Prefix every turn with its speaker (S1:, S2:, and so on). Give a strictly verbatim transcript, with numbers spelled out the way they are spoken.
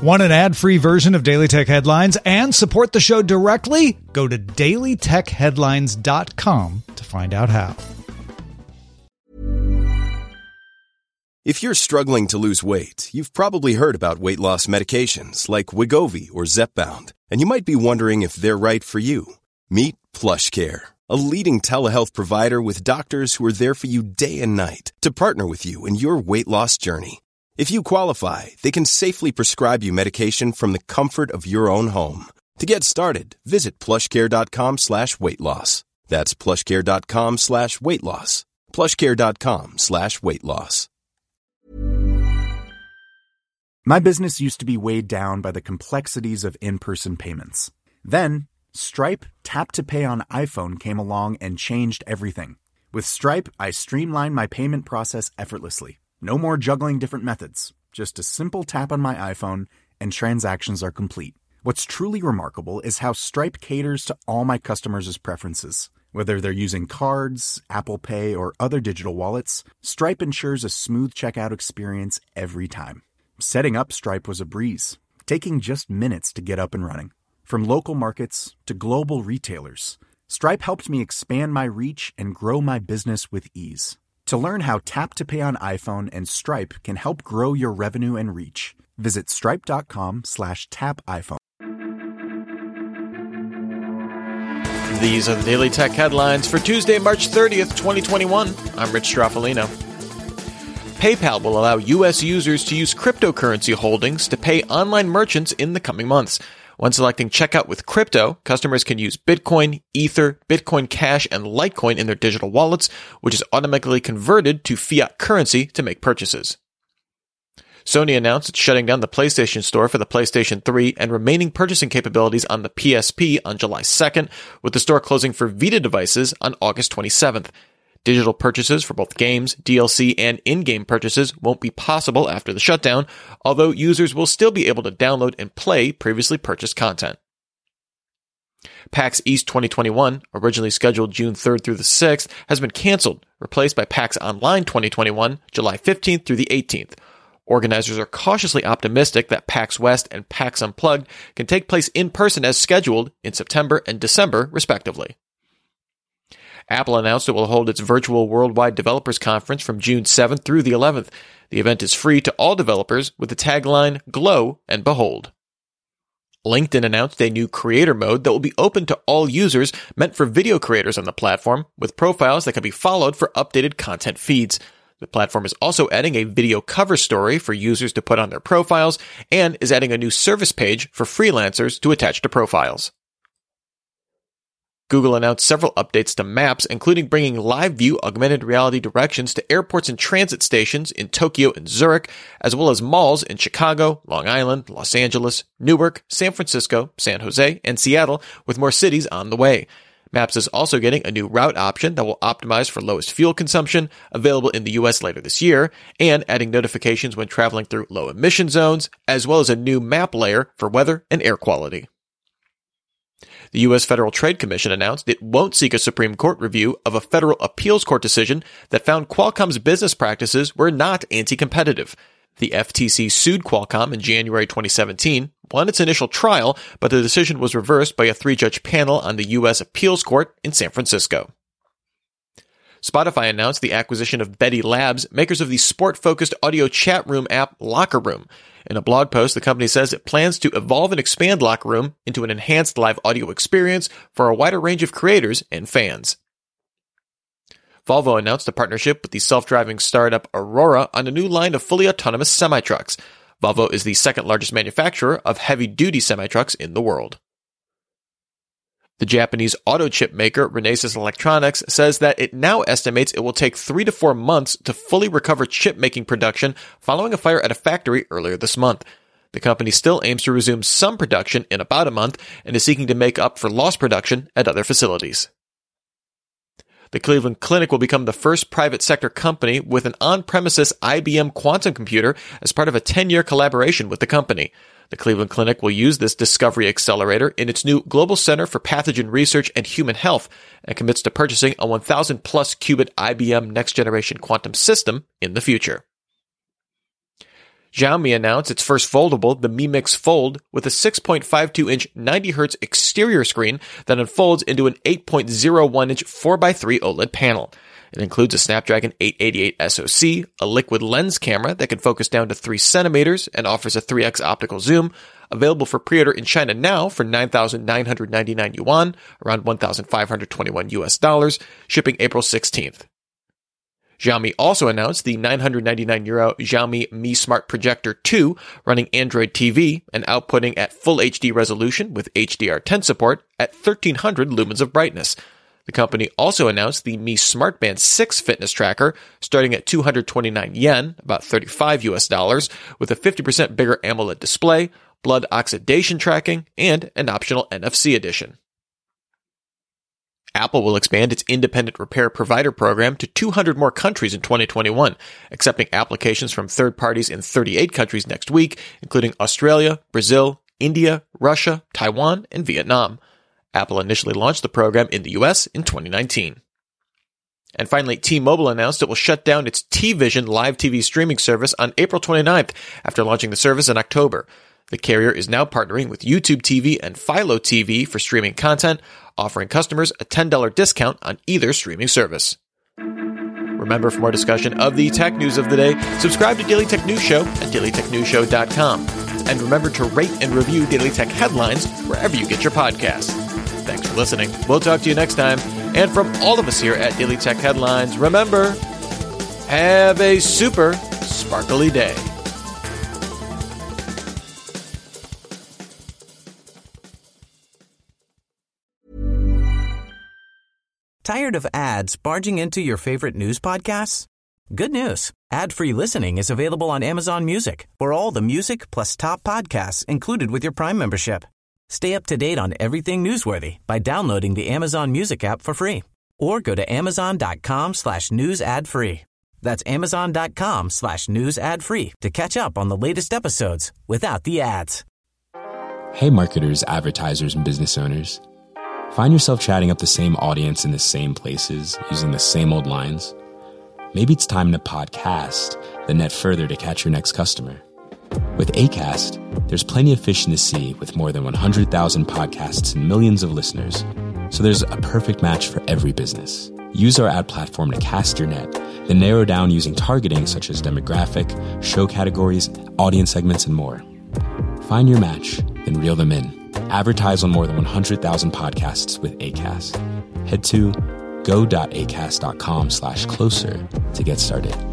S1: Want an ad-free version of Daily Tech Headlines and support the show directly? Go to daily tech headlines dot com to find out how.
S2: If you're struggling to lose weight, you've probably heard about weight loss medications like Wegovy or Zepbound, and you might be wondering if they're right for you. Meet PlushCare, a leading telehealth provider with doctors who are there for you day and night to partner with you in your weight loss journey. If you qualify, they can safely prescribe you medication from the comfort of your own home. To get started, visit plushcare.com slash weight loss. That's plushcare.com slash weight loss. plushcare.com slash weight loss.
S3: My business used to be weighed down by the complexities of in-person payments. Then, Stripe Tap to Pay on iPhone came along and changed everything. With Stripe, I streamlined my payment process effortlessly. No more juggling different methods. Just a simple tap on my iPhone and transactions are complete. What's truly remarkable is how Stripe caters to all my customers' preferences. Whether they're using cards, Apple Pay, or other digital wallets, Stripe ensures a smooth checkout experience every time. Setting up Stripe was a breeze, taking just minutes to get up and running. From local markets to global retailers, Stripe helped me expand my reach and grow my business with ease. To learn how Tap to Pay on iPhone and Stripe can help grow your revenue and reach, visit stripe.com slash tap iPhone.
S4: These are the Daily Tech Headlines for Tuesday, March thirtieth, twenty twenty-one. I'm Rich Stroffolino. PayPal will allow U S users to use cryptocurrency holdings to pay online merchants in the coming months. When selecting checkout with crypto, customers can use Bitcoin, Ether, Bitcoin Cash, and Litecoin in their digital wallets, which is automatically converted to fiat currency to make purchases. Sony announced it's shutting down the PlayStation Store for the PlayStation three and remaining purchasing capabilities on the P S P on July second, with the store closing for Vita devices on August twenty-seventh. Digital purchases for both games, D L C, and in-game purchases won't be possible after the shutdown, although users will still be able to download and play previously purchased content. PAX East twenty twenty-one, originally scheduled June third through the sixth, has been canceled, replaced by PAX Online twenty twenty-one, July fifteenth through the eighteenth. Organizers are cautiously optimistic that PAX West and PAX Unplugged can take place in person as scheduled in September and December, respectively. Apple announced it will hold its virtual Worldwide Developers Conference from June seventh through the eleventh. The event is free to all developers with the tagline, Glow and Behold. LinkedIn announced a new creator mode that will be open to all users, meant for video creators on the platform, with profiles that can be followed for updated content feeds. The platform is also adding a video cover story for users to put on their profiles, and is adding a new service page for freelancers to attach to profiles. Google announced several updates to Maps, including bringing live view augmented reality directions to airports and transit stations in Tokyo and Zurich, as well as malls in Chicago, Long Island, Los Angeles, Newark, San Francisco, San Jose, and Seattle, with more cities on the way. Maps is also getting a new route option that will optimize for lowest fuel consumption, available in the U S later this year, and adding notifications when traveling through low emission zones, as well as a new map layer for weather and air quality. The U S Federal Trade Commission announced it won't seek a Supreme Court review of a federal appeals court decision that found Qualcomm's business practices were not anti-competitive. The F T C sued Qualcomm in January twenty seventeen, won its initial trial, but the decision was reversed by a three-judge panel on the U S Appeals Court in San Francisco. Spotify announced the acquisition of Betty Labs, makers of the sport-focused audio chat room app Locker Room. In a blog post, the company says it plans to evolve and expand Locker Room into an enhanced live audio experience for a wider range of creators and fans. Volvo announced a partnership with the self-driving startup Aurora on a new line of fully autonomous semi-trucks. Volvo is the second largest manufacturer of heavy-duty semi-trucks in the world. The Japanese auto chip maker Renesas Electronics says that it now estimates it will take three to four months to fully recover chip-making production following a fire at a factory earlier this month. The company still aims to resume some production in about a month and is seeking to make up for lost production at other facilities. The Cleveland Clinic will become the first private sector company with an on-premises I B M quantum computer as part of a ten-year collaboration with the company. The Cleveland Clinic will use this discovery accelerator in its new Global Center for Pathogen Research and Human Health and commits to purchasing a one thousand plus qubit I B M next-generation quantum system in the future. Xiaomi announced its first foldable, the Mi Mix Fold, with a six point five two inch ninety hertz exterior screen that unfolds into an eight point oh one inch four by three OLED panel. It includes a Snapdragon eight eighty-eight S O C, a liquid lens camera that can focus down to three centimeters and offers a three x optical zoom, available for pre-order in China now for nine thousand nine hundred ninety-nine yuan, around one thousand five hundred twenty-one U S dollars, shipping April sixteenth. Xiaomi also announced the nine hundred ninety-nine euro Xiaomi Mi Smart Projector two, running Android T V and outputting at full H D resolution with H D R ten support at thirteen hundred lumens of brightness. The company also announced the Mi Smart Band six fitness tracker, starting at two hundred twenty-nine yen, about thirty-five U S dollars, with a fifty percent bigger AMOLED display, blood oxidation tracking, and an optional N F C edition. Apple will expand its independent repair provider program to two hundred more countries in twenty twenty-one, accepting applications from third parties in thirty-eight countries next week, including Australia, Brazil, India, Russia, Taiwan, and Vietnam. Apple initially launched the program in the U S in twenty nineteen. And finally, T-Mobile announced it will shut down its T-Vision live T V streaming service on April twenty-ninth after launching the service in October. The carrier is now partnering with YouTube T V and Philo T V for streaming content, offering customers a ten dollars discount on either streaming service. Remember, for more discussion of the tech news of the day, subscribe to Daily Tech News Show at daily tech news show dot com. And remember to rate and review Daily Tech Headlines wherever you get your podcasts. Thanks for listening. We'll talk to you next time. And from all of us here at Daily Tech Headlines, remember, have a super sparkly day.
S5: Tired of ads barging into your favorite news podcasts? Good news. Ad-free listening is available on Amazon Music for all the music plus top podcasts included with your Prime membership. Stay up to date on everything newsworthy by downloading the Amazon Music app for free or go to amazon.com slash news ad free. That's amazon.com slash news ad free to catch up on the latest episodes without the ads.
S6: Hey marketers, advertisers, and business owners. Find yourself chatting up the same audience in the same places, using the same old lines? Maybe it's time to podcast, then net further to catch your next customer. With Acast, there's plenty of fish in the sea with more than one hundred thousand podcasts and millions of listeners. So there's a perfect match for every business. Use our ad platform to cast your net, then narrow down using targeting such as demographic, show categories, audience segments, and more. Find your match, then reel them in. Advertise on more than one hundred thousand podcasts with Acast. Head to go.acast.com slash closer to get started.